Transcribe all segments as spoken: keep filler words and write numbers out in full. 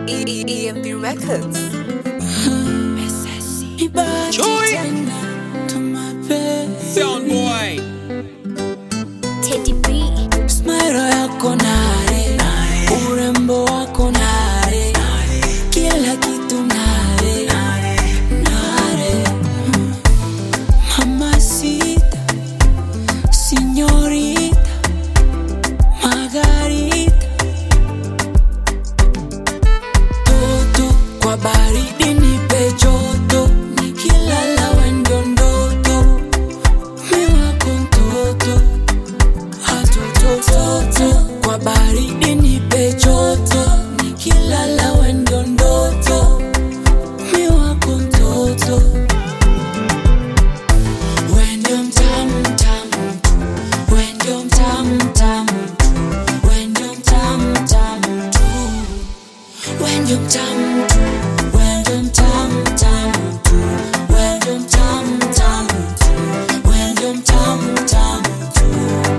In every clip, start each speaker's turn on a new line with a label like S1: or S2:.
S1: E M P Records.
S2: Chewy Sound Boy
S3: Teddy B.
S4: Smile yako nare, urembo wako nare, kila kitu nare, nare. Mamacita, señorita, Margarita. Toto kwa baridi nipe joto, nikilala wewe ndio ndoto, mi wako mtoto. Toto kwa baridi nipe joto, nikilala wewe ndio ndoto, mi wako mtoto. Wewe ndio mtamu mtamu, wewe ndio mtamu mtamu, wewe ndio mtamu mtamu tu, wewe ndio mtamu tu, wewe ndio mtamu mtamu tu, wewe ndio mtamu mtamu tu, wewe ndio mtamu mtamu tu.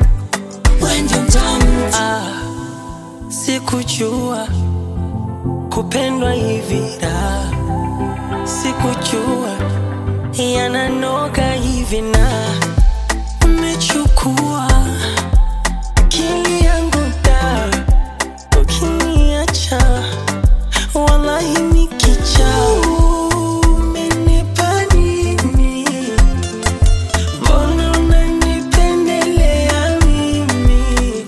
S5: Ah, sikujua kupendwa hivi da, sikujua yananoga hivi na umechukua akili yangu da, ukiniacha wallahi nikicha. Umenipa nini? Mbona unanipendelea mimi?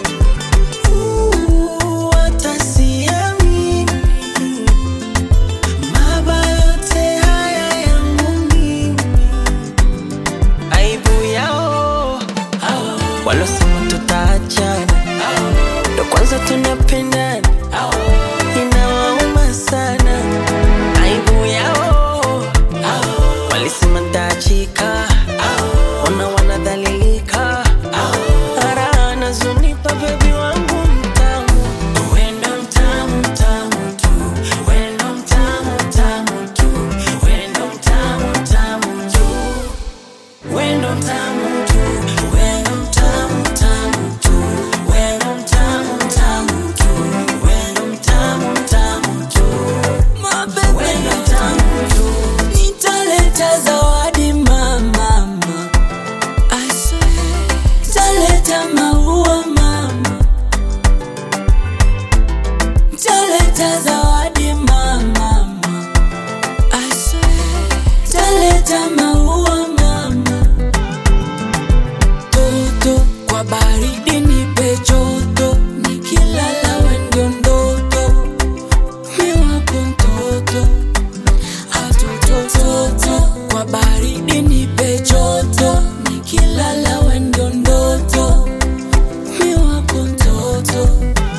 S5: Uh, hata siamini. Mabaya yote haya yangu mimi. Aibu yao walosema tutaachana, ndo kwanza tunapendana, inawauma sana. Aibu yao walisema nitaachika, ona wanadhalilika. Ara nazunipa baby wangu mtamu, wewe ndo mtamu mtamu tu, wewe ndo mtamu mtamu tu, wewe ndo mtamu mtamu tu, wewe ndo mtamu tu, wewe ndo mtamu mtamu tu, wewe ndo mtamu mtamu tu, wewe ndo mtamu mtamu tu, wewe ndo mtamu tu.
S4: Nitaleta zawadi mama, I swear. Nitaleta maua mama, nitaleta zawadi mama, I swear. Nitaleta maua mama. Toto kwa baridi nipe joto, nikilala wewe ndio ndoto, mi wako mtoto. Toto kwa baridi nipe joto, nikilala wewe ndio ndoto, mi wako mtoto.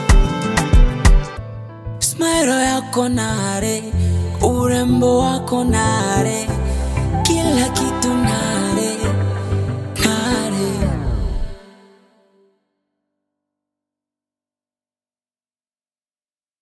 S4: Smile yako nare, urembo wako nare, kila kitu